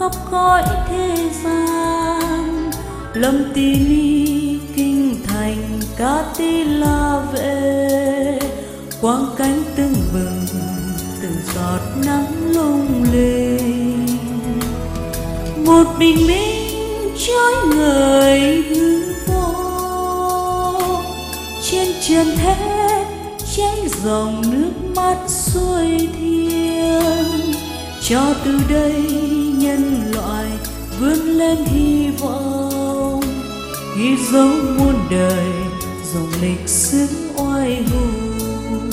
khắp cõi thế gian. Lâm tí ni kinh thành Ca Tý La về, quang cánh tưng bừng từng giọt nắng lung linh. Một bình minh chói ngời hư vô, trên trần thế chảy dòng nước mắt xuôi thiêng. Cho từ đây nhân loại vươn lên hy vọng, ghi dấu muôn đời dòng lịch sử oai hùng.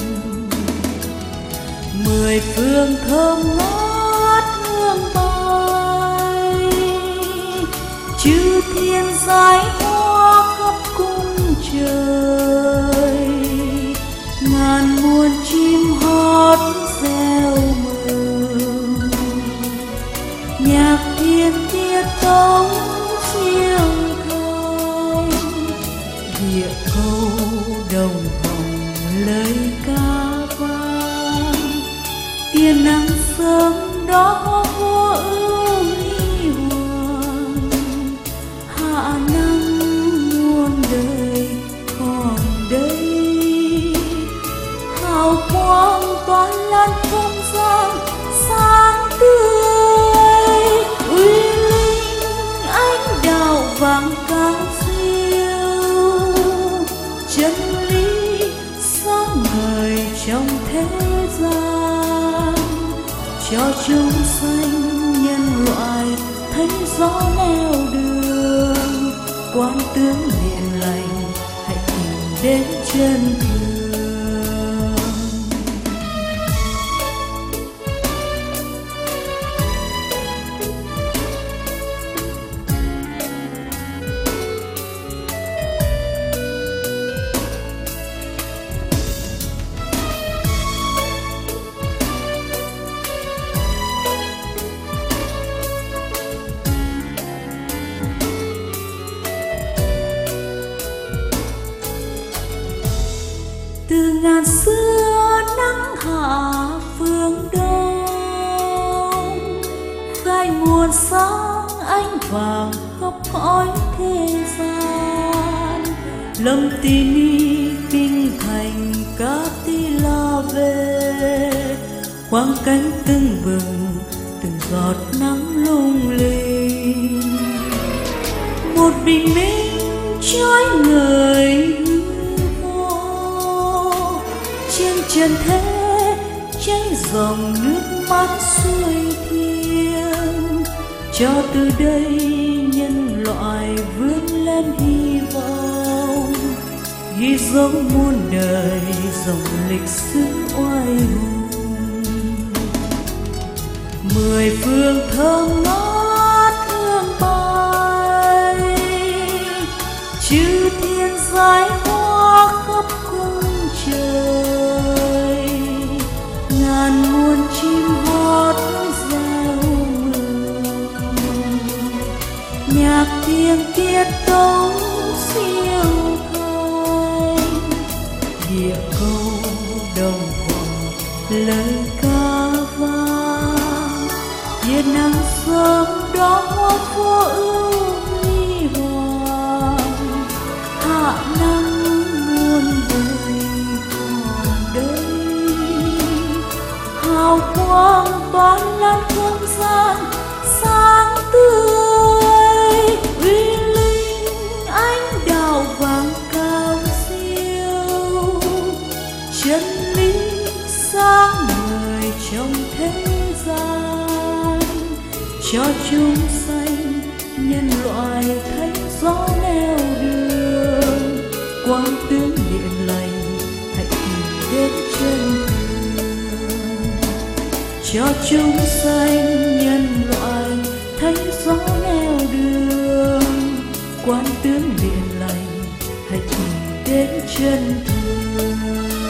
Mười phương thơm ngát hương bay, chư thiên giải hoa khắp cung trời. Ngàn muôn chim hót reo mừng, nhạc thiên tiết tấu siêu thanh. Địa câu đồng hồng lời ca vang, tia nắng sớm đó vô ưu huy hoàng. Hạ nắng muôn đời còn đây, hào quang tỏa lan không gian sáng tươi. Uy linh ánh đào vàng cao siêu, chân lý sáng ngời trong thế gian. Cho chúng sanh nhân loại thấy rõ nẻo đường, quán tướng hiền lành hãy tìm đến chân thường. Từ ngàn xưa nắng hạ phương đông, khai nguồn sáng ánh vàng khắp cõi thế gian. Lâm tí ni kinh thành Ca Tý La về, quang cánh tưng bừng từng giọt nắng lung linh. Một bình minh chói ngời trên trần thế chảy dòng nước mắt xuôi thiêng. Cho từ đây nhân loại vươn lên hy vọng, ghi dấu muôn đời dòng lịch sử oai hùng. Mười phương thơm ngát hương bay, chư thiên giải hoa khắp cung trời. Ngàn muôn chim hót reo mừng, nhạc thiên tiết tấu siêu thanh. Địa câu đồng hồng lời ca vang, tia nắng sớm đó vô ưu huy hoàng. Hạ nắng muôn đời còn đây, hào quang tỏa lan không gian sáng tươi. Uy linh ánh đào vàng cao siêu, chân lý sáng ngời trong thế gian. Cho chúng sanh nhân loại thấy rõ nẻo đường, quang tướng hiền lành hãy tìm đến chân thường. Cho chúng sanh nhân loại thấy rõ nẻo đường, quán tướng hiền lành hãy tìm đến chân thường.